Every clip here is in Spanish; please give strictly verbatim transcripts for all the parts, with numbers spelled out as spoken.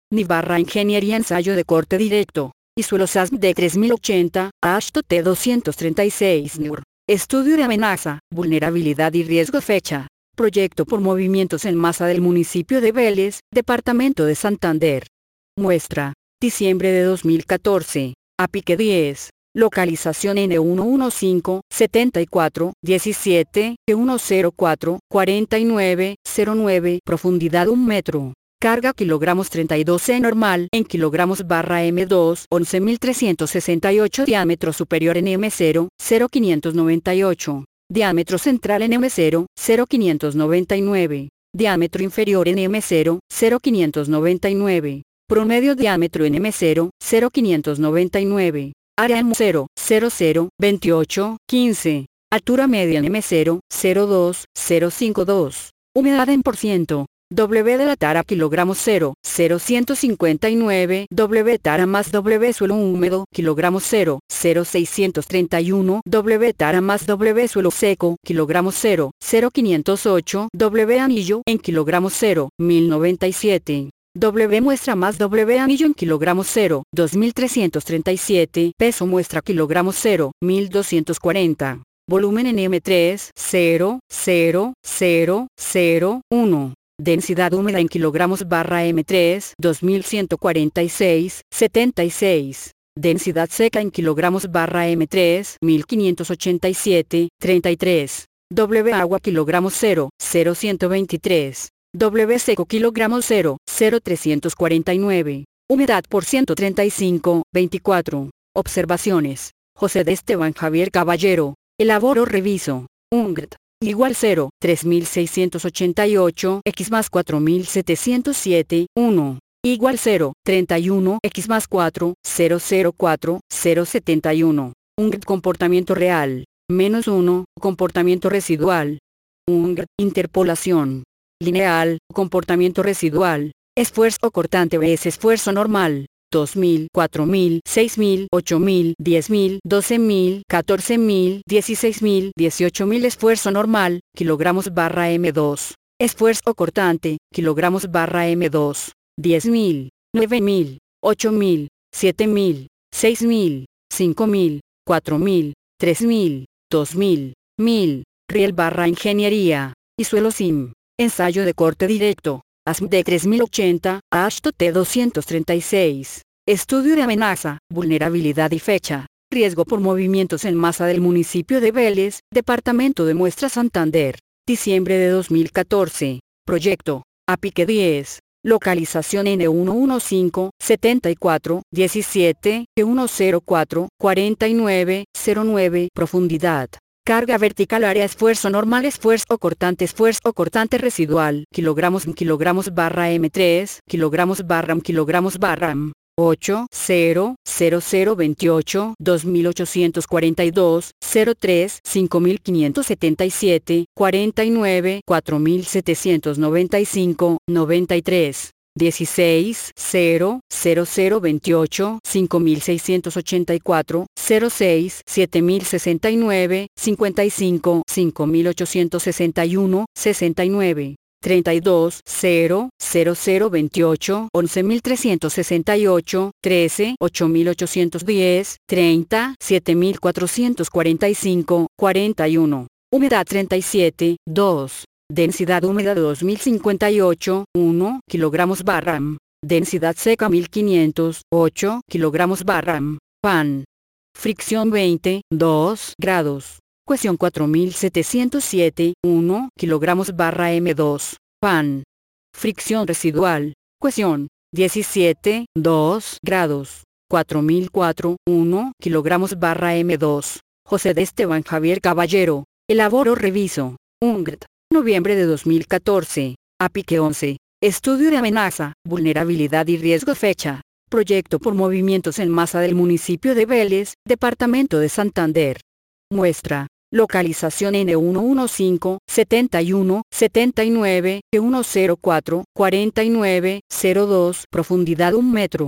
Ni barra Ingeniería Ensayo de corte directo. Y suelo S A S M D tres mil ochenta, H T T doscientos treinta y seis N U R. Estudio de amenaza, vulnerabilidad y riesgo fecha. Proyecto por movimientos en masa del municipio de Vélez, departamento de Santander. Muestra. Diciembre de dos mil catorce. A pique diez. Localización N uno uno cinco, setenta y cuatro, diecisiete, uno cero cuatro, cuarenta y nueve, cero nueve. Profundidad un metro. Carga kilogramos treinta y dos E normal en kilogramos barra M dos, once mil trescientos sesenta y ocho. Diámetro superior en M cero, cero quinientos noventa y ocho. Diámetro central en M cero, cero quinientos noventa y nueve. Diámetro inferior en M cero, cero quinientos noventa y nueve. Promedio diámetro en M cero, cero quinientos noventa y nueve. Área M cero, cero cero, veintiocho, quince. Altura media en M cero, cero dos, cero cinco dos. Humedad en por ciento. W de la tara kilogramos cero, cero ciento cincuenta y nueve. W tara más W suelo húmedo kilogramos cero, cero seiscientos treinta y uno. W tara más W suelo seco kilogramos cero, cero quinientos ocho. W anillo en kilogramos cero, mil noventa y siete. W muestra más W anillo en kilogramos cero, dos mil trescientos treinta y siete. Peso muestra kilogramos cero, mil doscientos cuarenta. Volumen en M tres, cero, cero, cero, cero, uno. Densidad húmeda en kilogramos barra M tres, dos mil ciento cuarenta y seis, setenta y seis. Densidad seca en kilogramos barra M tres, mil quinientos ochenta y siete, treinta y tres. W agua kilogramos cero, cero ciento veintitrés. W seco kilogramos cero, cero trescientos cuarenta y nueve. Humedad por ciento treinta y cinco, veinticuatro. Observaciones. José de Esteban Javier Caballero. Elaboro reviso. U N G T. Igual cero, tres mil seiscientos ochenta y ocho, x más cuatro mil setecientos siete, uno. Igual cero, treinta y uno, x más cuatro, cero cero cuatro, cero setenta y uno. U N G T comportamiento real. Menos uno, comportamiento residual. U N G T interpolación. Lineal, comportamiento residual. Esfuerzo cortante vs esfuerzo normal. dos mil, cuatro mil, seis mil, ocho mil, diez mil, doce mil, catorce mil, dieciséis mil, dieciocho mil. Esfuerzo normal, kilogramos barra M dos. Esfuerzo cortante, kilogramos barra M dos. diez mil, nueve mil, ocho mil, siete mil, seis mil, cinco mil, cuatro mil, tres mil, dos mil, mil. Riel barra ingeniería. Y suelo S I M. Ensayo de corte directo. A S M D tres mil ochenta, H T T doscientos treinta y seis. Estudio de amenaza, vulnerabilidad y fecha. Riesgo por movimientos en masa del municipio de Vélez, departamento de Muestra Santander. Diciembre de dos mil catorce. Proyecto. A pique diez. Localización N uno uno cinco, setenta y cuatro, diecisiete, uno cero cuatro, cuarenta y nueve, cero nueve. Profundidad. Carga vertical área esfuerzo normal esfuerzo cortante esfuerzo cortante residual kilogramos kilogramos barra M tres kilogramos barra M kilogramos barra M ocho cero cero cero veintiocho dos mil ochocientos cuarenta y dos cero tres cinco mil quinientos setenta y siete cuarenta y nueve cuatro mil setecientos noventa y cinco noventa y tres dieciséis cero cero cero veintiocho cinco mil seiscientos ochenta y cuatro cero seis siete mil sesenta y nueve cincuenta y cinco cinco mil ochocientos sesenta y uno sesenta y nueve treinta y dos cero cero cero veintiocho once mil trescientos sesenta y ocho trece ocho mil ochocientos diez treinta siete mil cuatrocientos cuarenta y cinco cuarenta y uno. Humedad treinta y siete, dos. Densidad húmeda de dos mil cincuenta y ocho, uno kilogramos barra M. Densidad seca mil quinientos, ocho kilogramos barra M. Pan. Fricción veinte, dos grados. Cohesión cuatro mil setecientos siete, uno kilogramos barra M dos. Pan. Fricción residual. Cohesión diecisiete, dos grados. cuatro mil cuatro, uno kilogramos barra M dos. José de Esteban Javier Caballero. Elaboro reviso. U N G T. Noviembre de dos mil catorce. A pique once. Estudio de amenaza, vulnerabilidad y riesgo fecha. Proyecto por movimientos en masa del municipio de Vélez, departamento de Santander. Muestra. Localización N uno uno cinco, setenta y uno, setenta y nueve, uno cero cuatro, cuarenta y nueve, cero dos. Profundidad un metro.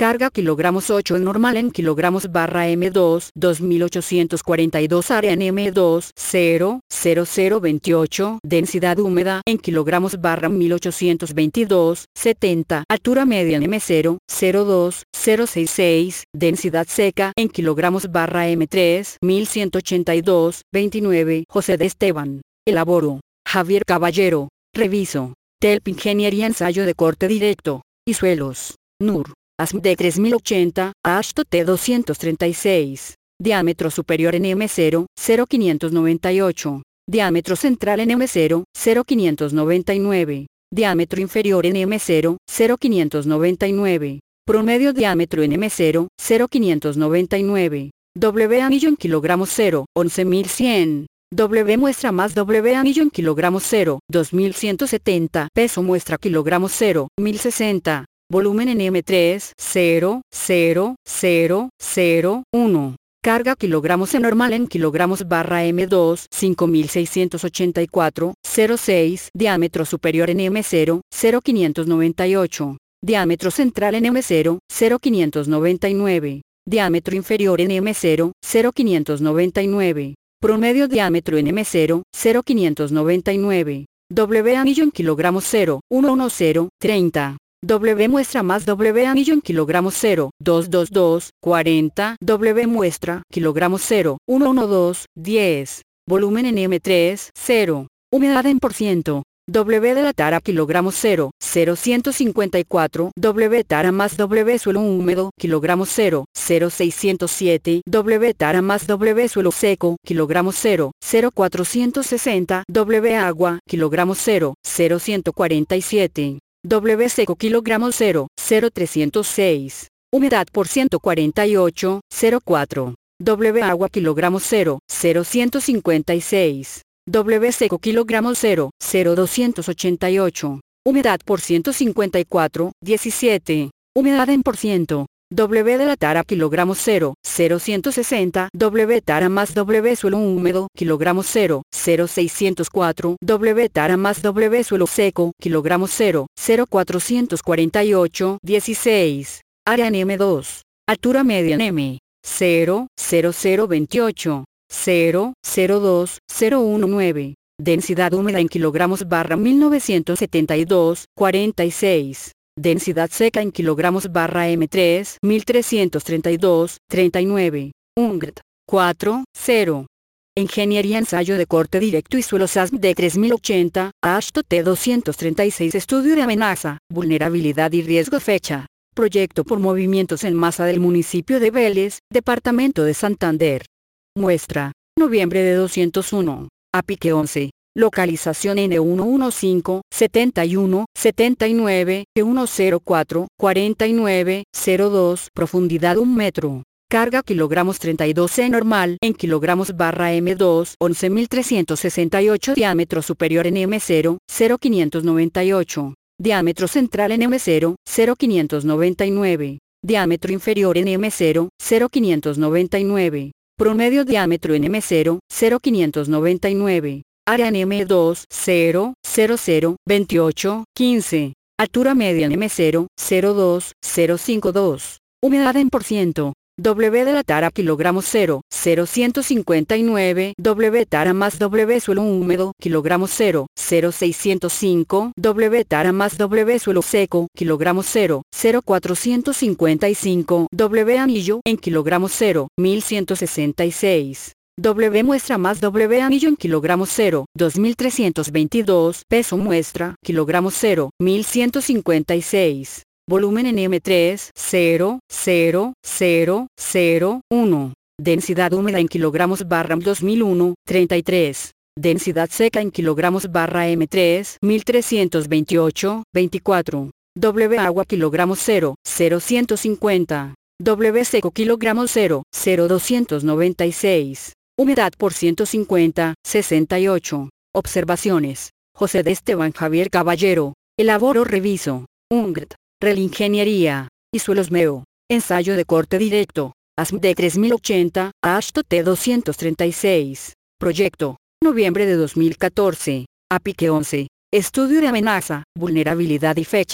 Carga kilogramos ocho normal en kilogramos barra M dos dos mil ochocientos cuarenta y dos área en M dos cero cero cero veintiocho densidad húmeda en kilogramos barra mil ochocientos veintidós setenta altura media en M cero cero dos cero sesenta y seis densidad seca en kilogramos barra M tres mil ciento ochenta y dos veintinueve José de Esteban. Elaboro. Javier Caballero. Reviso. T E L P Ingeniería Ensayo de corte directo y suelos. N U R. A S M D tres mil ochenta, Ashto T doscientos treinta y seis. Diámetro superior en M cero, cero quinientos noventa y ocho. Diámetro central en M cero, cero quinientos noventa y nueve. Diámetro inferior en M cero, cero quinientos noventa y nueve. Promedio diámetro en M cero, cero quinientos noventa y nueve. W anillo en kilogramos cero, once mil cien. W muestra más W anillo en kilogramos cero, dos mil ciento setenta. Peso muestra kilogramos cero, mil sesenta. Volumen en M tres, cero, cero, cero, cero, uno. Carga kilogramos en normal en kilogramos barra M dos, cinco mil seiscientos ochenta y cuatro, cero seis. Diámetro superior en M cero, cero quinientos noventa y ocho. Diámetro central en M cero, cero quinientos noventa y nueve. Diámetro inferior en M cero, cero quinientos noventa y nueve. Promedio diámetro en M cero, cero quinientos noventa y nueve. W anillo en kilogramos cero, ciento diez, treinta. W muestra más W anillo en kilogramos cero, doscientos veintidós, cuarenta. W muestra, kilogramos cero, ciento doce, diez. Volumen en M tres, cero. Humedad en por ciento. W de la tara kilogramos cero, cero ciento cincuenta y cuatro. W tara más W suelo húmedo, kilogramos cero, cero seiscientos siete. W tara más W suelo seco, kilogramos cero, cero cuatrocientos sesenta. W agua, kilogramos cero, cero ciento cuarenta y siete. W seco kilogramos cero, cero trescientos seis. Humedad por ciento cuarenta y ocho, cero cuatro. W agua kilogramos cero, cero ciento cincuenta y seis. W seco kilogramos cero, cero doscientos ochenta y ocho. Humedad por ciento cincuenta y cuatro, diecisiete. Humedad en por ciento. W de la tara kilogramos cero, cero ciento sesenta. W tara más W suelo húmedo, kilogramos cero, cero seiscientos cuatro. W tara más W suelo seco, kilogramos cero, cero cuatrocientos cuarenta y ocho, dieciséis. Área en M dos. Altura media en M. cero, cero cero veintiocho. cero, cero dos, cero diecinueve. Densidad húmeda en kilogramos barra mil novecientos setenta y dos, cuarenta y seis. Densidad seca en kilogramos barra M tres mil trescientos treinta y dos, treinta y nueve. U N G T. cuatro, cero. Ingeniería Ensayo de corte directo y suelos A S M D tres mil ochenta, Ashto T doscientos treinta y seis. Estudio de amenaza, vulnerabilidad y riesgo. Fecha. Proyecto por movimientos en masa del municipio de Vélez, departamento de Santander. Muestra. Noviembre de doscientos uno. A pique once. Localización N ciento quince, setenta y uno, setenta y nueve, ciento cuatro, cuarenta y nueve, cero dos. Profundidad un metro. Carga kilogramos treinta y dos C normal en kilogramos barra M dos, once mil trescientos sesenta y ocho. Diámetro superior en M cero, cero quinientos noventa y ocho. Diámetro central en M cero, cero quinientos noventa y nueve. Diámetro inferior en M cero, cero quinientos noventa y nueve. Promedio diámetro en M cero, cero quinientos noventa y nueve. Área en M dos, cero, cero cero, veintiocho, quince. Altura media en M cero, cero dos, cero cincuenta y dos. Humedad en por ciento. W de la tara kilogramos cero, cero ciento cincuenta y nueve. W tara más W suelo húmedo, kilogramos cero, cero seiscientos cinco. W tara más W suelo seco, kilogramos cero, cero cuatrocientos cincuenta y cinco. W anillo en kilogramos cero, mil ciento sesenta y seis. W muestra más W anillo en kilogramos cero, dos mil trescientos veintidós. Peso muestra, kilogramos cero, mil ciento cincuenta y seis. Volumen en M tres, cero, cero, cero, cero, uno. Densidad húmeda en kilogramos barra dos mil uno, treinta y tres. Densidad seca en kilogramos barra M tres, mil trescientos veintiocho, veinticuatro. W agua kilogramos cero, cero ciento cincuenta. W seco kilogramos cero, cero doscientos noventa y seis. Humedad por ciento cincuenta, sesenta y ocho. Observaciones. José de Esteban Javier Caballero. Elaboro reviso. U N G T. Relingeniería. Y suelos M E O. Ensayo de corte directo. A S M D tres mil ochenta, Ashto T doscientos treinta y seis. Proyecto. Noviembre de dos mil catorce. A pique once. Estudio de amenaza, vulnerabilidad y fecha.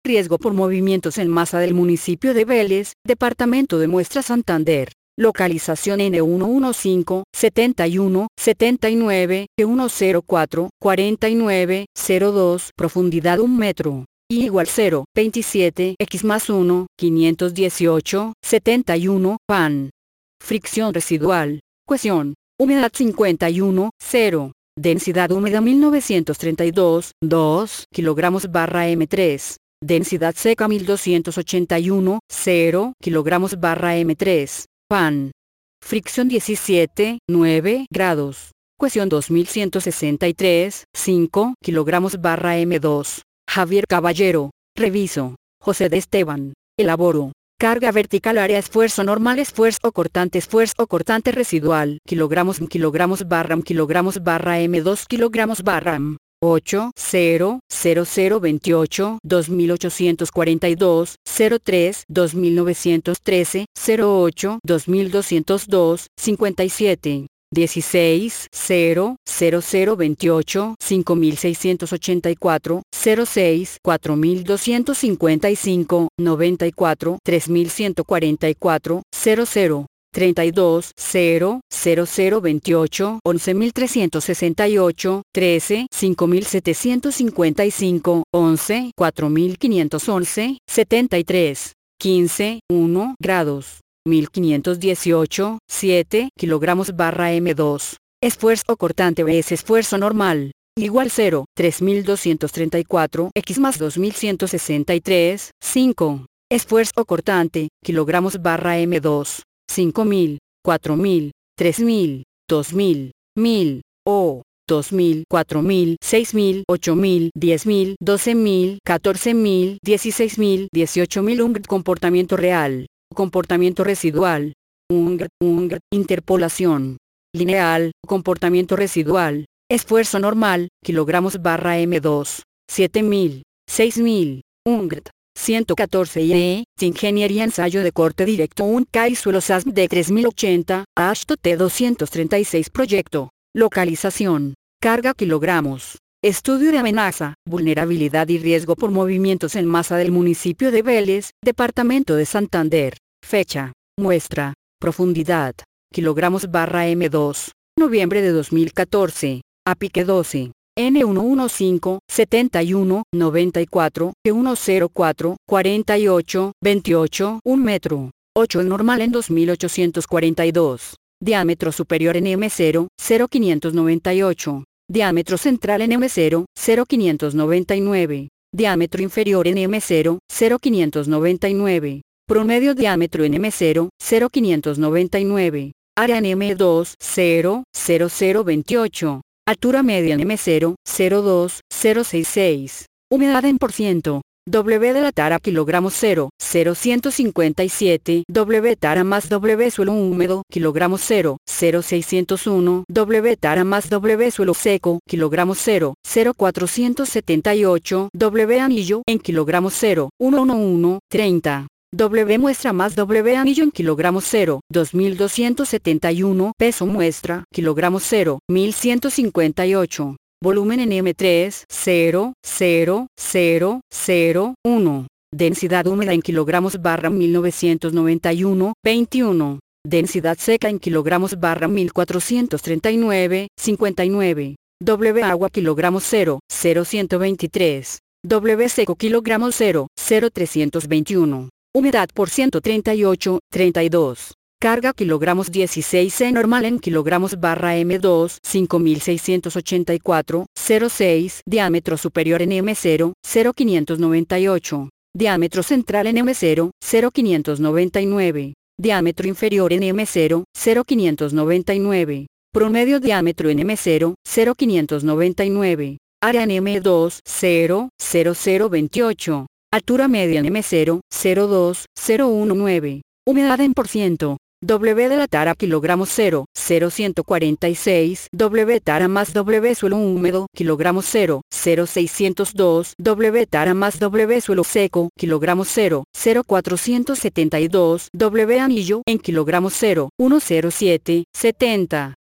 riesgo por movimientos en masa del municipio de Vélez, departamento de Muestra Santander. Localización N ciento quince, setenta y uno, setenta y nueve, ciento cuatro, cuarenta y nueve, cero dos, profundidad un metro. Y igual cero, veintisiete, x más uno, quinientos dieciocho, setenta y uno, P A N. Fricción residual. Cohesión. Humedad cincuenta y uno, cero. Densidad húmeda mil novecientos treinta y dos, dos kilogramos barra eme tres. Densidad seca mil doscientos ochenta y uno, cero kilogramos barra eme tres. P A N. Fricción diecisiete, nueve grados. Cohesión dos mil ciento sesenta y tres, cinco kilogramos barra eme dos. Javier Caballero. Reviso. José de Esteban. Elaboro. Carga vertical área esfuerzo normal esfuerzo cortante esfuerzo cortante residual kilogramos kilogramos barra kilogramos barra eme dos kilogramos barra ocho, cero, cero cero veintiocho, dos mil ochocientos cuarenta y dos, cero tres, dos mil novecientos trece, cero ocho, dos mil doscientos dos, cincuenta y siete, dieciséis, cero, cero cero veintiocho, cinco mil seiscientos ochenta y cuatro, cero seis, cuatro mil doscientos cincuenta y cinco, noventa y cuatro, tres mil ciento cuarenta y cuatro, cero cero. treinta y dos, cero, cero cero veintiocho, once mil trescientos sesenta y ocho, trece, cinco mil setecientos cincuenta y cinco, once, cuatro mil quinientos once, setenta y tres, quince, uno grados, mil quinientos dieciocho, siete kilogramos barra eme dos. Esfuerzo cortante vs esfuerzo normal, igual cero, tres mil doscientos treinta y cuatro, x más dos mil ciento sesenta y tres, cinco. Esfuerzo cortante, kilogramos barra eme dos. cinco mil, cuatro mil, tres mil, dos mil, mil, o, dos mil, cuatro mil, seis mil, ocho mil, diez mil, doce mil, catorce mil, dieciséis mil, dieciocho mil. Un comportamiento real, comportamiento residual, un un interpolación lineal, comportamiento residual, esfuerzo normal, kilogramos barra eme dos, siete mil, seis mil, un ciento catorce I E, Ingeniería ensayo de corte directo un K y suelo S A S M de tres mil ochenta, A S H T T doscientos treinta y seis Proyecto. Localización. Carga kilogramos. Estudio de amenaza, vulnerabilidad y riesgo por movimientos en masa del municipio de Vélez, departamento de Santander. Fecha. Muestra. Profundidad. Kilogramos barra eme dos. Noviembre de dos mil catorce. A pique doce. N ciento quince, setenta y uno, noventa y cuatro, ciento cuatro, cuarenta y ocho, veintiocho, un metro. ocho normal en dos mil ochocientos cuarenta y dos. Diámetro superior en eme cero, cero quinientos noventa y ocho. Diámetro central en eme cero, cero quinientos noventa y nueve. Diámetro inferior en eme cero, cero quinientos noventa y nueve. Promedio diámetro en eme cero, cero quinientos noventa y nueve. Área en eme dos, cero, cero cero veintiocho. Altura media en eme cero, cero dos, cero sesenta y seis. Humedad en por ciento. W de la tara kilogramos cero, cero ciento cincuenta y siete. W tara más W suelo húmedo kilogramos cero, cero seiscientos uno. W tara más W suelo seco kilogramos cero, cero cuatrocientos setenta y ocho. W anillo en kilogramos cero, ciento once, treinta. W muestra más W anillo en kilogramos cero, dos mil doscientos setenta y uno. Peso muestra, kilogramos cero, mil ciento cincuenta y ocho. Volumen en eme tres, cero, cero, cero, cero, uno. Densidad húmeda en kilogramos barra mil novecientos noventa y uno, veintiuno. Densidad seca en kilogramos barra mil cuatrocientos treinta y nueve, cincuenta y nueve. W agua kilogramos cero, cero ciento veintitrés. W seco kilogramos cero, cero trescientos veintiuno. Humedad por ciento treinta y ocho, treinta y dos. Carga kilogramos dieciséis E normal en kilogramos barra eme dos, cinco mil seiscientos ochenta y cuatro, cero seis. Diámetro superior en eme cero, cero quinientos noventa y ocho. Diámetro central en eme cero, cero quinientos noventa y nueve. Diámetro inferior en eme cero, cero quinientos noventa y nueve. Promedio diámetro en eme cero, cero quinientos noventa y nueve. Área en eme dos, cero, cero cero veintiocho. Altura media en eme cero, cero dos, cero diecinueve. Humedad en por ciento. W de la tara kilogramos cero, cero ciento cuarenta y seis. W tara más W suelo húmedo kilogramos cero, cero seiscientos dos. W tara más W suelo seco kilogramos cero, cero cuatrocientos setenta y dos. W anillo en kilogramos cero, ciento siete, setenta.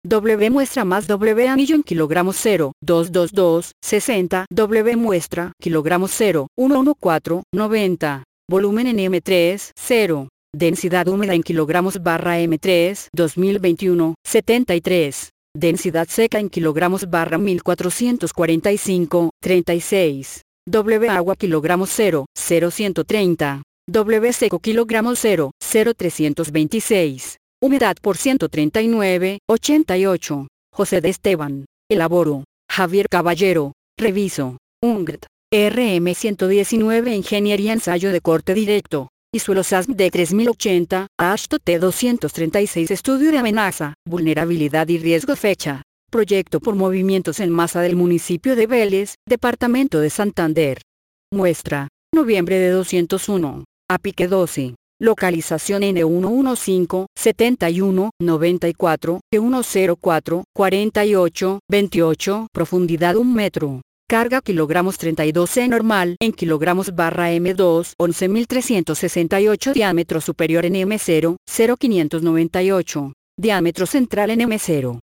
W muestra más W anillo en kilogramos cero, dos dos dos, sesenta, W muestra, kilogramos cero, ciento catorce, noventa, volumen en M tres, cero, densidad húmeda en kilogramos barra M tres, dos mil veintiuno, setenta y tres, densidad seca en kilogramos barra mil cuatrocientos cuarenta y cinco, treinta y seis, W agua kilogramos cero, cero ciento treinta, W seco kilogramos cero, cero trescientos veintiséis. Humedad por ciento treinta y nueve, ochenta y ocho. José de Esteban. Elaboro. Javier Caballero. Reviso. U N G T. R M ciento diecinueve Ingeniería Ensayo de corte directo. Y suelos A S M D tres mil ochenta, Ashto T doscientos treinta y seis Estudio de amenaza, vulnerabilidad y riesgo fecha. Proyecto por movimientos en masa del municipio de Vélez, departamento de Santander. Muestra. Noviembre de doscientos uno. A pique doce. Localización N ciento quince, setenta y uno, noventa y cuatro, ciento cuatro, cuarenta y ocho, veintiocho, profundidad un metro. Carga kilogramos treinta y dos C normal en kilogramos barra M dos, once mil trescientos sesenta y ocho. Diámetro superior en M cero, cero quinientos noventa y ocho. Diámetro central en M cero.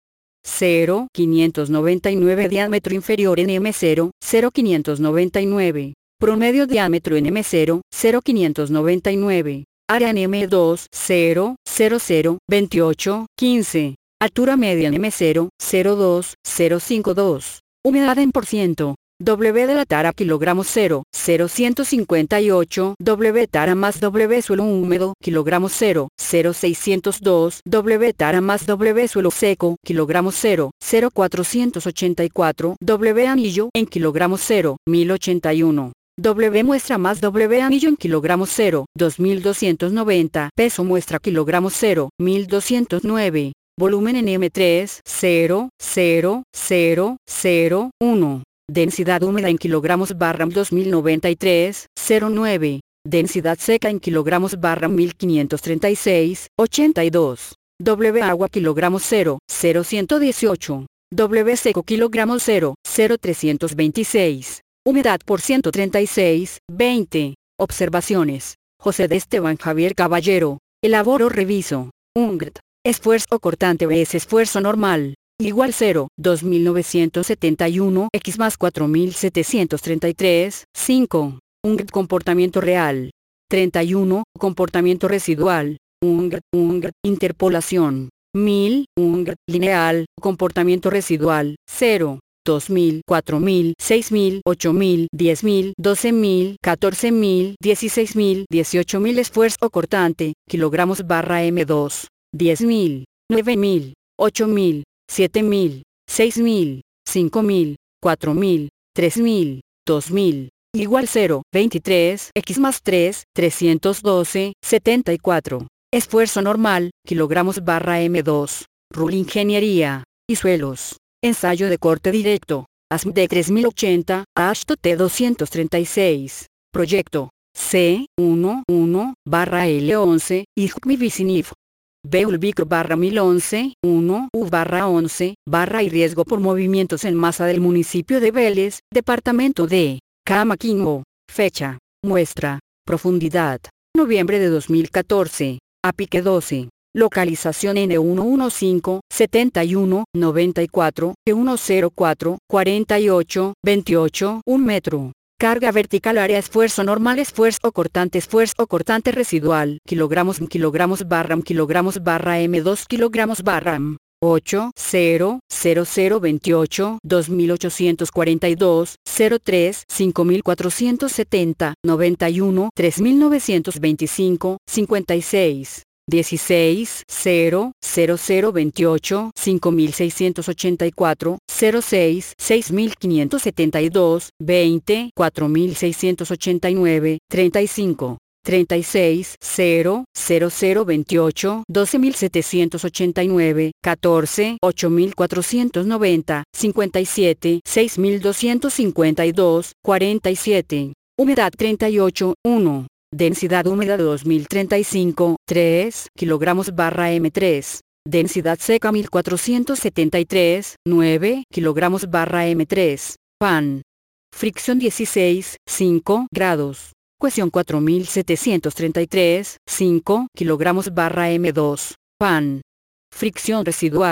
cero quinientos noventa y nueve. Diámetro inferior en M cero, cero quinientos noventa y nueve. Promedio diámetro en M cero, cero quinientos noventa y nueve. Área en M dos, cero, cero cero, veintiocho, quince. Altura media en M cero, cero dos, cero cincuenta y dos. Humedad en por ciento. W de la tara kilogramos cero, cero ciento cincuenta y ocho. W tara más W suelo húmedo kilogramos cero, cero seiscientos dos. W tara más W suelo seco kilogramos cero, cero cuatrocientos ochenta y cuatro. W anillo en kilogramos cero, mil ochenta y uno. W muestra más W anillo en kilogramos cero, dos mil doscientos noventa. Peso muestra kilogramos cero, mil doscientos nueve. Volumen en M tres, cero, cero, cero, cero, uno. Densidad húmeda en kilogramos barra dos mil noventa y tres, cero nueve. Densidad seca en kilogramos barra mil quinientos treinta y seis, ochenta y dos. W agua kilogramos cero, cero ciento dieciocho. W seco kilogramos cero, cero trescientos veintiséis. Humedad por ciento treinta y seis, veinte. Observaciones. José de Esteban Javier Caballero. Elaboro reviso. U N G T. Esfuerzo cortante vs esfuerzo normal. Igual cero, dos mil novecientos setenta y uno x más cuatro mil setecientos treinta y tres, cinco. U N G T comportamiento real. treinta y uno, comportamiento residual. U N G T, U N G T, interpolación. mil, U N G T, lineal, comportamiento residual, cero. dos mil, cuatro mil, seis mil, ocho mil, diez mil, doce mil, catorce mil, dieciséis mil, dieciocho mil. Esfuerzo cortante, kilogramos barra M dos, diez mil, nueve mil, ocho mil, siete mil, seis mil, cinco mil, cuatro mil, tres mil, dos mil. Igual cero, veintitrés, x más tres, trescientos doce, setenta y cuatro. Esfuerzo normal, kilogramos barra M dos. Rule Ingeniería. Y suelos. Ensayo de corte directo. A S M D tres mil ochenta, Ashto T doscientos treinta y seis. Proyecto. C uno uno barra L once, I J C M I Vicinif. Beulbicro barra mil once, uno U barra once, barra y riesgo por movimientos en masa del municipio de Vélez, departamento de Camaquingo. Fecha. Muestra. Profundidad. Noviembre de dos mil catorce. A pique doce. Localización N ciento quince, setenta y uno, noventa y cuatro, ciento cuatro, cuarenta y ocho, veintiocho, un metro. Carga vertical área esfuerzo normal esfuerzo cortante esfuerzo cortante residual kilogramos kilogramos barra kilogramos barra M dos kilogramos barra M ocho, cero, cero cero veintiocho, dos mil ochocientos cuarenta y dos, cero tres, cinco mil cuatrocientos setenta, noventa y uno, tres mil novecientos veinticinco, cincuenta y seis. dieciséis, cero, cero cero veintiocho, cinco mil seiscientos ochenta y cuatro, cero seis, seis mil quinientos setenta y dos, veinte, cuatro mil seiscientos ochenta y nueve, treinta y cinco, treinta y seis, cero, cero cero veintiocho, doce mil setecientos ochenta y nueve, catorce, ocho mil cuatrocientos noventa, cincuenta y siete, seis mil doscientos cincuenta y dos, cuarenta y siete. Humedad treinta y ocho, uno. Densidad húmeda dos mil treinta y cinco, tres, kilogramos barra M tres. Densidad seca mil cuatrocientos setenta y tres, nueve, kilogramos barra M tres. Pan. Fricción dieciséis, cinco grados. Cohesión cuatro mil setecientos treinta y tres, cinco, kilogramos barra M dos. Pan. Fricción residual.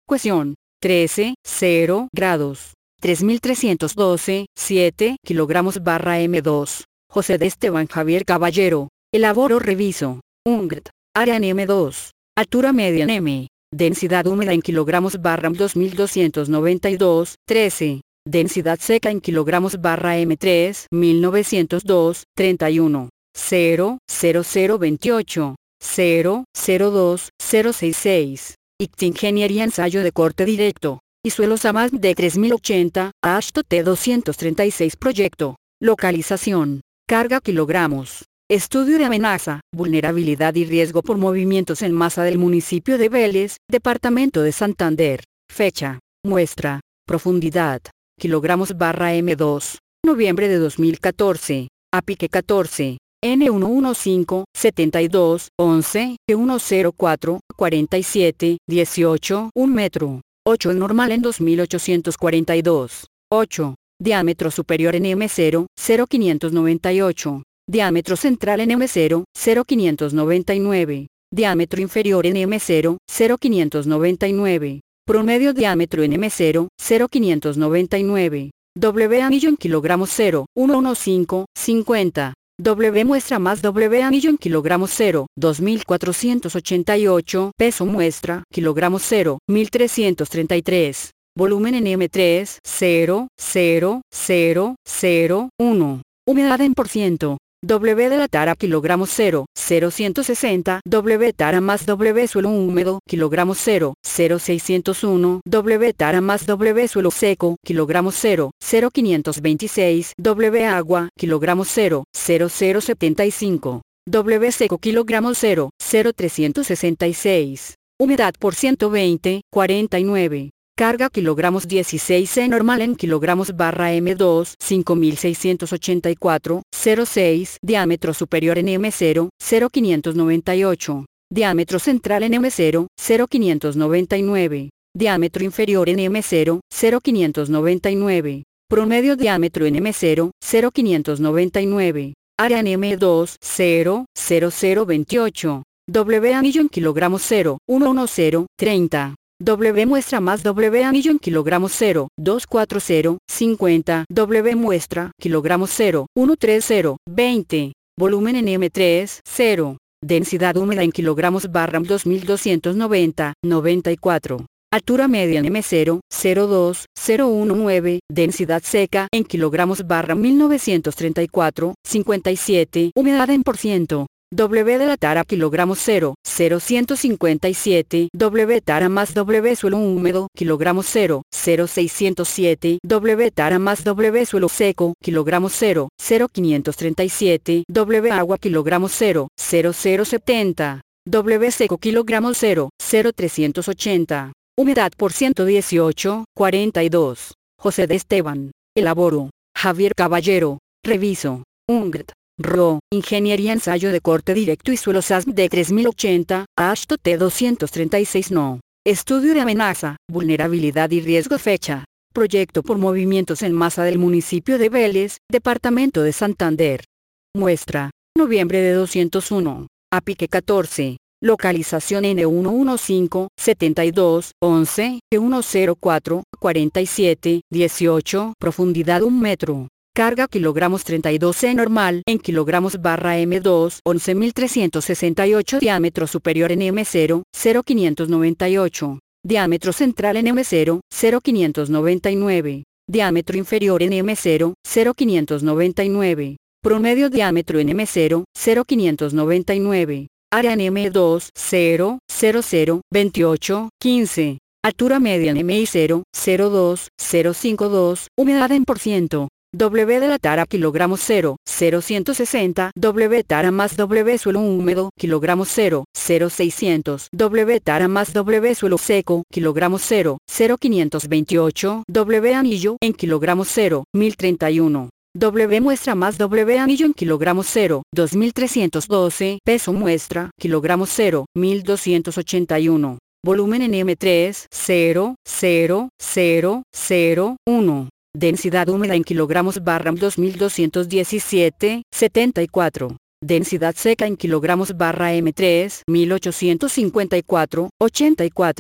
Cohesión, trece, cero grados. tres mil trescientos doce, siete kilogramos barra eme dos. José de Esteban Javier Caballero. Elaboro reviso. U N G T. Área en eme dos. Altura media en M. Densidad húmeda en kilogramos barra dos mil doscientos noventa y dos, trece. Densidad seca en kilogramos barra eme tres, mil novecientos dos, treinta y uno. cero, cero cero veintiocho. cero, cero dos, cero seis seis. I C T Ingeniería Ensayo de corte directo. Y suelos A M A S de tres mil ochenta, A S H T T doscientos treinta y seis. Proyecto. Localización. Carga kilogramos. Estudio de amenaza, vulnerabilidad y riesgo por movimientos en masa del municipio de Vélez, departamento de Santander. Fecha. Muestra. Profundidad. Kilogramos barra eme dos. Noviembre de dos mil catorce. A pique catorce. ene ciento quince, setenta y dos, once, ciento cuatro, cuarenta y siete, dieciocho, un metro. ocho el normal en dos mil ochocientos cuarenta y dos. ocho. Diámetro superior en eme cero, cero quinientos noventa y ocho. Diámetro central en eme cero, cero quinientos noventa y nueve. Diámetro inferior en eme cero, cero quinientos noventa y nueve. Promedio diámetro en eme cero, cero quinientos noventa y nueve. W anillo en kilogramos cero, ciento quince, cincuenta. W muestra más W anillo en kilogramos cero, dos mil cuatrocientos ochenta y ocho. Peso muestra, kilogramos cero, mil trescientos treinta y tres. Volumen en eme tres, cero, cero, cero, cero, uno. Humedad en por ciento. W de la tara kilogramos cero, cero ciento sesenta. W tara más W suelo húmedo kilogramos cero, cero seiscientos uno. W tara más W suelo seco kilogramos cero, cero quinientos veintiséis. W agua kilogramos cero, cero cero setenta y cinco. W seco kilogramos cero, cero trescientos sesenta y seis. Humedad por ciento veinte, cuarenta y nueve. Carga kilogramos dieciséis E normal en kilogramos barra eme dos, cinco mil seiscientos ochenta y cuatro, cero seis. Diámetro superior en eme cero, cero quinientos noventa y ocho. Diámetro central en eme cero, cero quinientos noventa y nueve. Diámetro inferior en eme cero, cero quinientos noventa y nueve. Promedio diámetro en eme cero, cero quinientos noventa y nueve. Área en eme dos, cero, cero cero veintiocho. W anillo en kilogramos cero, ciento diez, treinta. W muestra más W anillo en kilogramos cero, doscientos cuarenta, cincuenta. W muestra, kilogramos cero, ciento treinta, veinte. Volumen en eme tres, cero. Densidad húmeda en kilogramos barra dos mil doscientos noventa, noventa y cuatro. Altura media en eme cero, cero dos, cero diecinueve. Densidad seca en kilogramos barra mil novecientos treinta y cuatro, cincuenta y siete. Humedad en por ciento. W de la tara kilogramos cero, cero ciento cincuenta y siete. W tara más W suelo húmedo kilogramos cero, cero seiscientos siete. W tara más W suelo seco kilogramos cero, cero quinientos treinta y siete. W agua kilogramos cero, cero cero setenta. W seco kilogramos cero, cero trescientos ochenta. Humedad por ciento dieciocho, cuarenta y dos. José de Esteban. Elaboro. Javier Caballero. Reviso. U N G T. R O, Ingeniería Ensayo de corte directo y suelos A S M de tres mil ochenta, A S H T T doscientos treinta y seis. No. Estudio de amenaza, vulnerabilidad y riesgo. Fecha. Proyecto por movimientos en masa del municipio de Vélez, departamento de Santander. Muestra. Noviembre de doscientos uno. A pique catorce. Localización ene ciento quince, setenta y dos, once, ciento cuatro, cuarenta y siete, dieciocho. Profundidad un metro. Carga kilogramos treinta y dos E normal en kilogramos barra eme dos, once mil trescientos sesenta y ocho. Diámetro superior en eme cero, cero quinientos noventa y ocho. Diámetro central en eme cero, cero quinientos noventa y nueve. Diámetro inferior en eme cero, cero quinientos noventa y nueve. Promedio diámetro en eme cero, cero quinientos noventa y nueve. Área en eme dos, cero, cero cero, veintiocho, quince. Altura media en eme cero, cero dos, cero cincuenta y dos. Humedad en por ciento. W de la tara kilogramos cero, cero ciento sesenta. W tara más W suelo húmedo kilogramos cero, cero seiscientos. W tara más W suelo seco kilogramos cero, cero quinientos veintiocho. W anillo en kilogramos cero, mil treinta y uno. W muestra más W anillo en kilogramos cero, dos mil trescientos doce. Peso muestra, kilogramos cero, mil doscientos ochenta y uno. Volumen en eme tres, cero, cero, cero, cero, uno. Densidad húmeda en kilogramos barra dos mil doscientos diecisiete, setenta y cuatro. Densidad seca en kilogramos barra eme tres, mil ochocientos cincuenta y cuatro, ochenta y cuatro.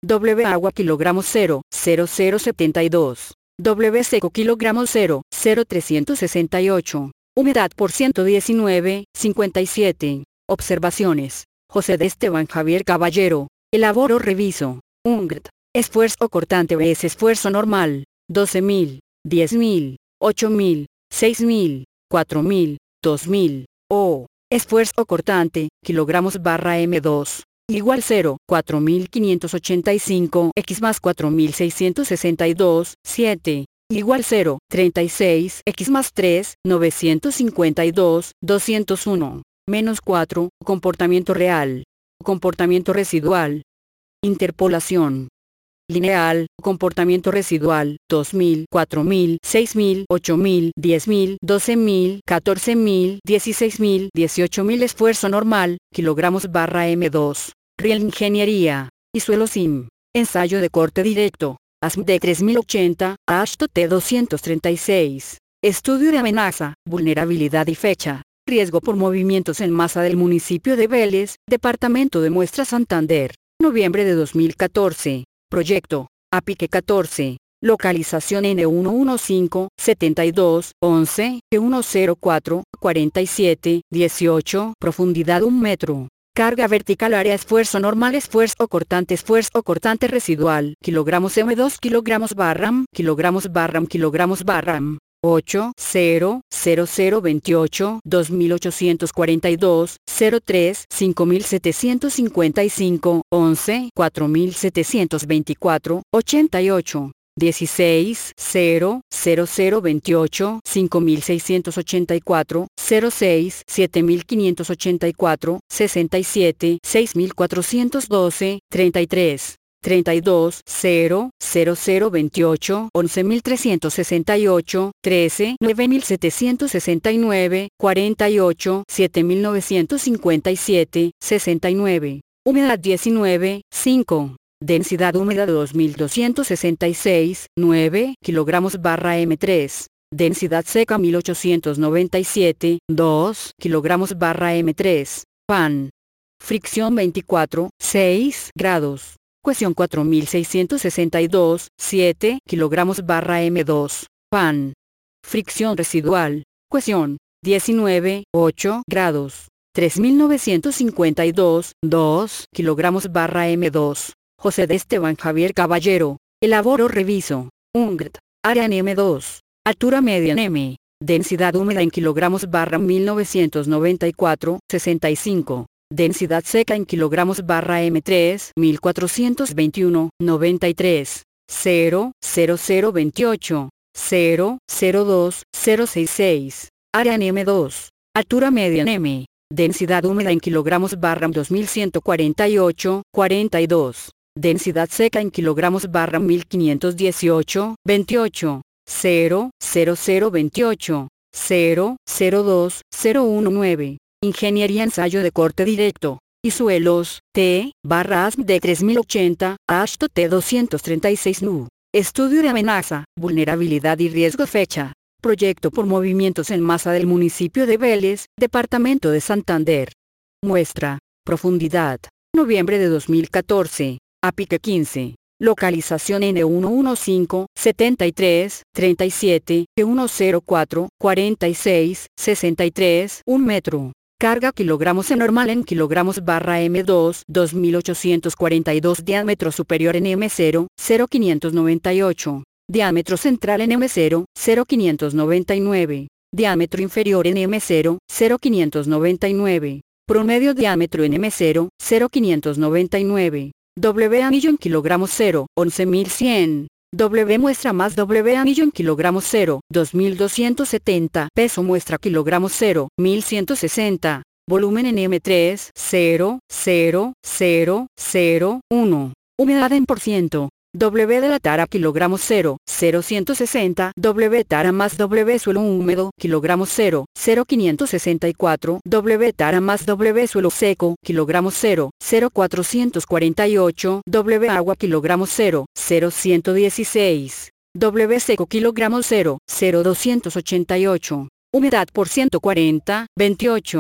W agua kilogramos cero punto cero cero setenta y dos. W seco kilogramos cero punto cero trescientos sesenta y ocho. Humedad por ciento diecinueve punto cincuenta y siete. Observaciones. José de Esteban Javier Caballero. Elaboro reviso. U N G T. Esfuerzo cortante vs esfuerzo normal. doce mil, diez mil, ocho mil, seis mil, cuatro mil, dos mil. O. Esfuerzo cortante, kilogramos barra M dos. Igual cero, cuatro mil quinientos ochenta y cinco x más cuatro mil seiscientos sesenta y dos, siete. Igual cero, treinta y seis x más tres, novecientos cincuenta y dos, doscientos uno. Menos cuatro, comportamiento real. Comportamiento residual. Interpolación. Lineal, comportamiento residual, dos mil, cuatro mil, seis mil, ocho mil, diez mil, doce mil, catorce mil, dieciséis mil, dieciocho mil. Esfuerzo normal, kilogramos barra M dos. Real Ingeniería. Y suelo sim. Ensayo de corte directo. A S M D tres mil ochenta, Ashto T doscientos treinta y seis. Estudio de amenaza, vulnerabilidad y fecha. Riesgo por movimientos en masa del municipio de Vélez, Departamento de Muestra Santander. Noviembre de dos mil catorce. Proyecto. A Pique catorce. Localización N uno cinco, setenta y dos, once, G uno cero cuatro, cuarenta y siete, dieciocho. Profundidad un metro. Carga vertical área esfuerzo normal esfuerzo cortante esfuerzo cortante residual. Kilogramos M dos kilogramos barram kilogramos barram kilogramos barram. ocho, cero, cero cero veintiocho, dos mil ochocientos cuarenta y dos, cero tres, cinco mil setecientos cincuenta y cinco, once, cuatro mil setecientos veinticuatro, ochenta y ocho. dieciséis, cero, cero cero veintiocho, cinco mil seiscientos ochenta y cuatro, cero seis, siete mil quinientos ochenta y cuatro, sesenta y siete, seis mil cuatrocientos doce, treinta y tres. treinta y dos, cero, cero cero veintiocho, once mil trescientos sesenta y ocho, trece, nueve mil setecientos sesenta y nueve, cuarenta y ocho, siete mil novecientos cincuenta y siete, sesenta y nueve. Humedad diecinueve, cinco. Densidad húmeda dos mil doscientos sesenta y seis, nueve, kilogramos barra M tres. Densidad seca mil ochocientos noventa y siete, dos, kilogramos barra M tres. Pan. Fricción veinticuatro, seis, grados. Cohesión cuatro mil seiscientos sesenta y dos, siete, kilogramos barra M dos. Pan. Fricción residual. Cohesión. diecinueve, ocho, grados. tres mil novecientos cincuenta y dos, dos, kilogramos barra M dos. José de Esteban Javier Caballero. Elaboro reviso. U N G T. Área en M dos. Altura media en M. Densidad húmeda en kilogramos barra mil novecientos noventa y cuatro, sesenta y cinco. Densidad seca en kilogramos barra M tres, mil cuatrocientos veintiuno, noventa y tres. cero, cero cero veintiocho, cero, cero dos, cero sesenta y seis. Área en M dos. Altura media en M. Densidad húmeda en kilogramos barra dos mil ciento cuarenta y ocho, cuarenta y dos. Densidad seca en kilogramos barra mil quinientos dieciocho, veintiocho. cero, cero cero veintiocho, cero, cero dos, cero diecinueve. Ingeniería ensayo de corte directo. Y suelos, T, barra A S M D tres mil ochenta, Ashto T doscientos treinta y seis N U. Estudio de amenaza, vulnerabilidad y riesgo fecha. Proyecto por movimientos en masa del municipio de Vélez, Departamento de Santander. Muestra. Profundidad. Noviembre de dos mil catorce. A Pique quince. Localización N uno cinco, setenta y tres, treinta y siete, G uno cero cuatro, cuarenta y seis, sesenta y tres, un metro. Carga kilogramos en normal en kilogramos barra M dos, dos mil ochocientos cuarenta y dos. Diámetro superior en M cero, cero quinientos noventa y ocho. Diámetro central en M cero, cero quinientos noventa y nueve. Diámetro inferior en M cero, cero quinientos noventa y nueve. Promedio diámetro en M cero, cero quinientos noventa y nueve. W anillo en kilogramos cero, once mil cien. W muestra más W anillo en kilogramos cero, dos mil doscientos setenta. Peso muestra kilogramos cero, mil ciento sesenta. Volumen en M tres, cero, cero, cero, cero, uno. Humedad en por ciento. W de la tara kilogramos cero, cero ciento sesenta. W tara más W suelo húmedo kilogramos cero, cero quinientos sesenta y cuatro. W tara más W suelo seco kilogramos cero, cero cuatrocientos cuarenta y ocho. W agua kilogramos cero, cero ciento dieciséis. W seco kilogramos cero, cero doscientos ochenta y ocho. Humedad por ciento cuarenta, veintiocho.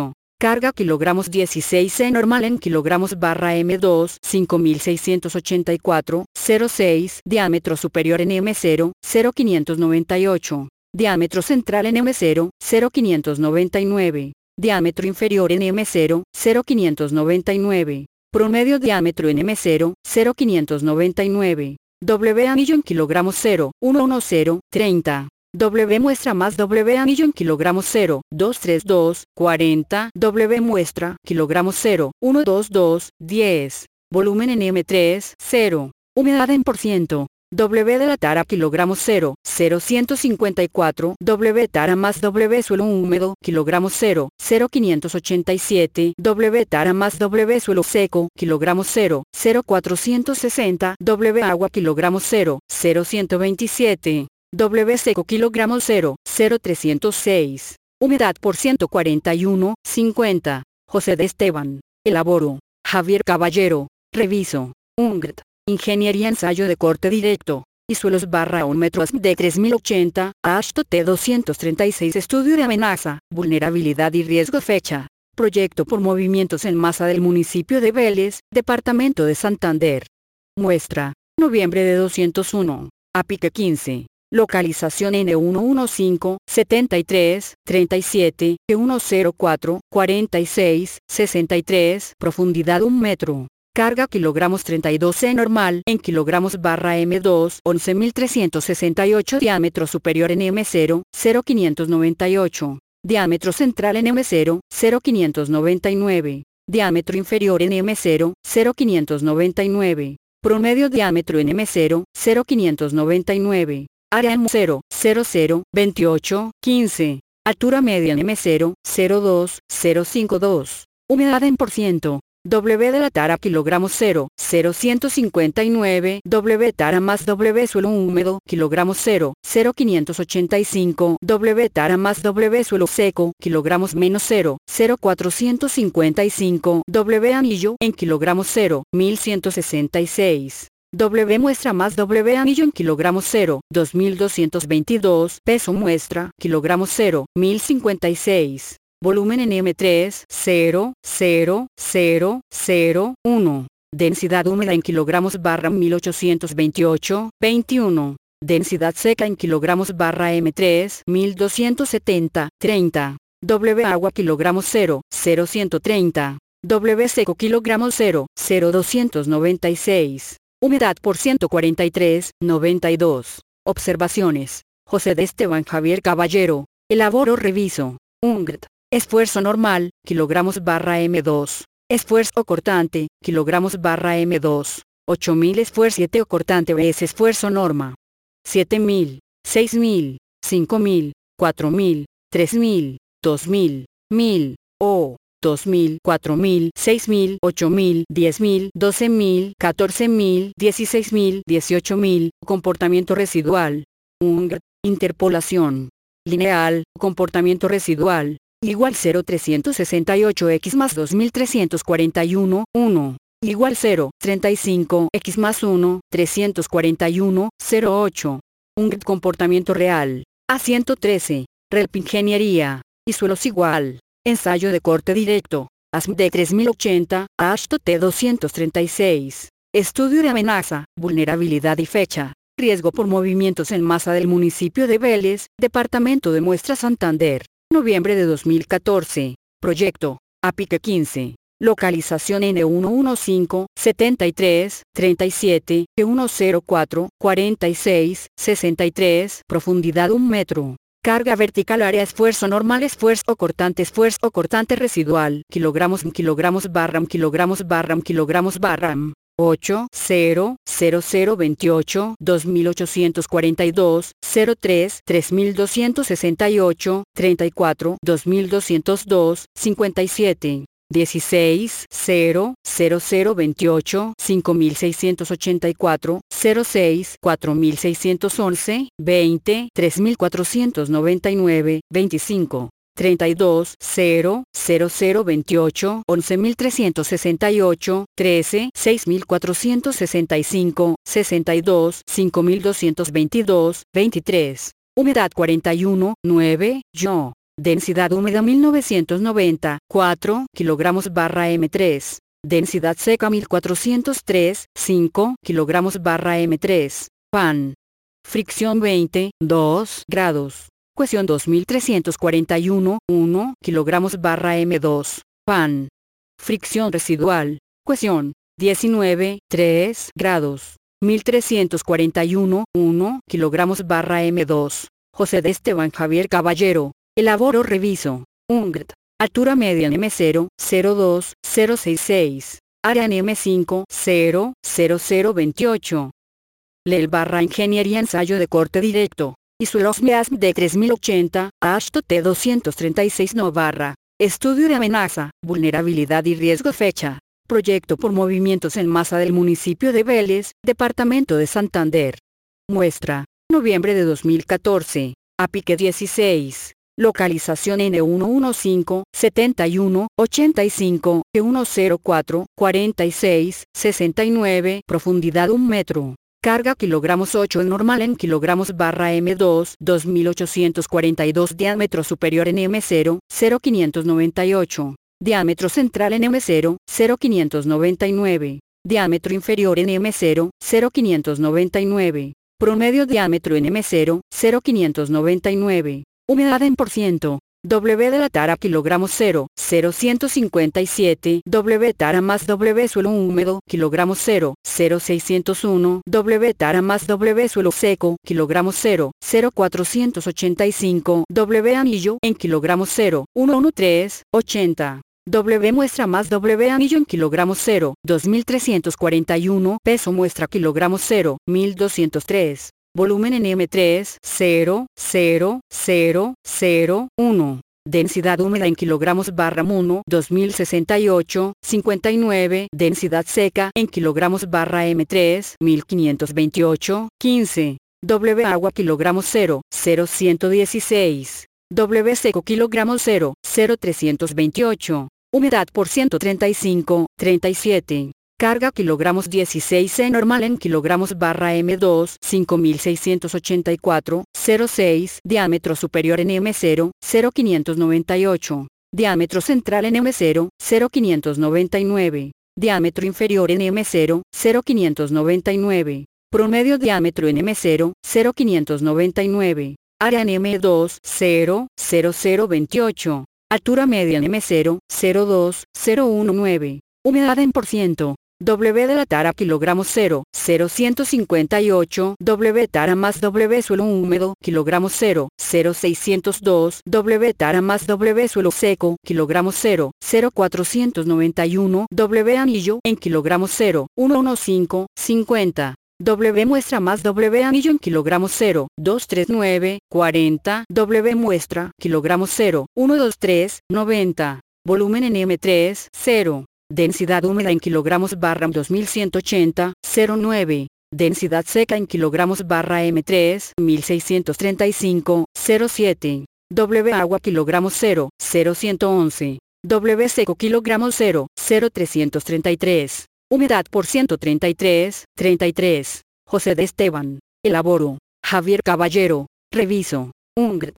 Carga kilogramos dieciséis C normal en kilogramos barra M dos cinco mil seiscientos ochenta y cuatro punto cero seis. Diámetro superior en M cero, cero quinientos noventa y ocho. Diámetro central en M cero, cero quinientos noventa y nueve. Diámetro inferior en M cero, cero quinientos noventa y nueve. Promedio diámetro en M cero, cero quinientos noventa y nueve. W anillo en kilogramos cero, ciento diez, treinta. W muestra más W anillo en kilogramos cero, doscientos treinta y dos, cuarenta. W muestra, kilogramos cero, ciento veintidós, diez. Volumen en M tres, cero. Humedad en por ciento. W de la tara kilogramos cero, cero ciento cincuenta y cuatro. W tara más W suelo húmedo, kilogramos cero, cero quinientos ochenta y siete. W tara más W suelo seco, kilogramos cero, cero cuatrocientos sesenta. W agua kilogramos cero, cero ciento veintisiete. W seco kilogramos cero, cero trescientos seis. Humedad por ciento cuarenta y uno, cincuenta. José de Esteban. Elaboro. Javier Caballero. Reviso. U N G T. Ingeniería ensayo de corte directo. Y suelos barra un metro A S M D tres mil ochenta, Ashto T doscientos treinta y seis. Estudio de amenaza, vulnerabilidad y riesgo. Fecha. Proyecto por movimientos en masa del municipio de Vélez, departamento de Santander. Muestra. Noviembre de doscientos uno. A pique quince. Localización N ciento quince, setenta y tres, treinta y siete, ciento cuatro, cuarenta y seis, sesenta y tres. Profundidad un metro. Carga kilogramos treinta y dos C normal en kilogramos barra M dos, once mil trescientos sesenta y ocho. Diámetro superior en M cero, cero quinientos noventa y ocho. Diámetro central en M cero, cero quinientos noventa y nueve. Diámetro inferior en M cero, cero quinientos noventa y nueve. Promedio diámetro en M cero, cero quinientos noventa y nueve. Área M cero, cero cero, veintiocho, quince. Altura media en M cero, cero dos, cero cinco dos. Humedad en por ciento. W de la tara kilogramos cero, cero ciento cincuenta y nueve. W tara más W suelo húmedo, kilogramos cero, cero quinientos ochenta y cinco. W tara más W suelo seco, kilogramos menos cero, cero cuatrocientos cincuenta y cinco. W anillo en kilogramos cero, mil ciento sesenta y seis. W muestra más W anillo en kilogramos cero, dos mil doscientos veintidós. Peso muestra, kilogramos cero, mil cincuenta y seis. Volumen en M tres, cero, cero, cero, cero, uno. Densidad húmeda en kilogramos barra mil ochocientos veintiocho, veintiuno. Densidad seca en kilogramos barra M tres, mil doscientos setenta, treinta. W agua kilogramos cero, cero ciento treinta. W seco kilogramos cero, cero doscientos noventa y seis. Humedad por ciento cuarenta y tres, noventa y dos. Observaciones. José de Esteban Javier Caballero. Elaboro reviso. U N G T. Esfuerzo normal, kilogramos barra M dos. Esfuerzo cortante, kilogramos barra M dos. ocho mil. Esfuerzo siete o cortante vs esfuerzo norma. siete mil, seis mil, cinco mil, cuatro mil, tres mil, dos mil, mil, o, dos mil, cuatro mil, seis mil, ocho mil, diez mil, doce mil, catorce mil, dieciséis mil, dieciocho mil. Comportamiento residual. U N G T. Interpolación. Lineal, comportamiento residual. Igual cero trescientos sesenta y ocho x más dos mil trescientos cuarenta y uno, uno. Igual cero, treinta y cinco x más uno, trescientos cuarenta y uno, cero ocho. U N G T. Comportamiento real. A ciento trece. R E L P Ingeniería. Y suelos igual. Ensayo de corte directo. A S M D tres mil ochenta, Ashto T doscientos treinta y seis. Estudio de amenaza, vulnerabilidad y fecha. Riesgo por movimientos en masa del municipio de Vélez, departamento de Muestra Santander. Noviembre de dos mil catorce. Proyecto. A pique quince. Localización N ciento quince, setenta y tres, treinta y siete, ciento cuatro, cuarenta y seis, sesenta y tres. Profundidad un metro. Carga vertical. Área esfuerzo normal. Esfuerzo cortante. Esfuerzo cortante residual. Kilogramos kilogramos barra kilogramos barra kilogramos barra ocho, cero, cero cero veintiocho, dos mil ochocientos cuarenta y dos, cero tres, tres mil doscientos sesenta y ocho, treinta y cuatro, dos mil doscientos dos, cincuenta y siete. dieciséis, cero, cero cero veintiocho, cinco mil seiscientos ochenta y cuatro, cero seis, cuatro mil seiscientos once, veinte, tres mil cuatrocientos noventa y nueve, veinticinco. treinta y dos, cero, cero cero veintiocho, once mil trescientos sesenta y ocho, trece, seis mil cuatrocientos sesenta y cinco, sesenta y dos, cinco mil doscientos veintidós, veintitrés. Humedad cuarenta y uno, nueve, yo. Densidad húmeda mil novecientos noventa, cuatro kilogramos barra eme tres. Densidad seca mil cuatrocientos tres, cinco kilogramos barra eme tres. Pan. Fricción veinte, dos grados. Cohesión dos mil trescientos cuarenta y uno, uno kilogramos barra eme dos. Pan. Fricción residual. Cohesión diecinueve, tres grados. mil trescientos cuarenta y uno, uno kilogramos barra eme dos. José de Esteban Javier Caballero. Elaboro reviso. U N G T. Altura media en eme cero, cero dos, cero seis seis. Área en eme cinco, cero, cero cero veintiocho. Lel barra Ingeniería Ensayo de corte directo. Y suelos M E A S M de tres mil ochenta, Ashto T doscientos treinta y seis no barra. Estudio de amenaza, vulnerabilidad y riesgo fecha. Proyecto por movimientos en masa del municipio de Vélez, departamento de Santander. Muestra. Noviembre de dos mil catorce. A pique dieciséis. Localización ene ciento quince, setenta y uno, ochenta y cinco, ciento cuatro, cuarenta y seis, sesenta y nueve. Profundidad un metro. Carga kilogramos ocho normal en kilogramos barra eme dos, dos mil ochocientos cuarenta y dos. Diámetro superior en eme cero, cero quinientos noventa y ocho. Diámetro central en eme cero, cero quinientos noventa y nueve. Diámetro inferior en eme cero, cero quinientos noventa y nueve. Promedio diámetro en eme cero, cero quinientos noventa y nueve. Humedad en por ciento. W de la tara kilogramos cero, cero ciento cincuenta y siete. W tara más W suelo húmedo kilogramos cero, cero seiscientos uno. W tara más W suelo seco kilogramos cero, cero cuatrocientos ochenta y cinco. W anillo en kilogramos cero, ciento trece, ochenta. W muestra más W anillo en kilogramos cero, dos mil trescientos cuarenta y uno. Peso muestra kilogramos cero, mil doscientos tres. Volumen en eme tres, cero, cero, cero, cero, uno. Densidad húmeda en kilogramos barra uno, dos mil sesenta y ocho, cincuenta y nueve. Densidad seca en kilogramos barra eme tres, mil quinientos veintiocho, quince. W agua kilogramos cero, cero ciento dieciséis. W seco kilogramos cero, cero trescientos veintiocho. Humedad por ciento treinta y cinco, treinta y siete. Carga kilogramos dieciséis E normal en kilogramos barra eme dos, cinco mil seiscientos ochenta y cuatro, cero seis. Diámetro superior en eme cero, cero quinientos noventa y ocho. Diámetro central en eme cero, cero quinientos noventa y nueve. Diámetro inferior en eme cero, cero quinientos noventa y nueve. Promedio diámetro en eme cero, cero quinientos noventa y nueve. Área en eme dos, cero, cero cero veintiocho. Altura media en eme cero, cero dos, cero diecinueve. Humedad en por ciento. W de la tara kilogramos cero, cero ciento cincuenta y ocho. W tara más W suelo húmedo kilogramos cero, cero seiscientos dos. W tara más W suelo seco kilogramos cero, cero cuatrocientos noventa y uno. W anillo en kilogramos cero, ciento quince, cincuenta. W muestra más W anillo en kilogramos cero, doscientos treinta y nueve, cuarenta. W muestra kilogramos cero, ciento veintitrés, noventa. Volumen en eme tres, cero. Densidad húmeda en kilogramos barra dos mil ciento ochenta, cero nueve. Densidad seca en kilogramos barra eme tres, mil seiscientos treinta y cinco, cero siete. W agua kilogramos cero, cero ciento once. W seco kilogramos cero, cero trescientos treinta y tres. Humedad por ciento treinta y tres, treinta y tres. José de Esteban. Elaboro. Javier Caballero. Reviso. U N G T.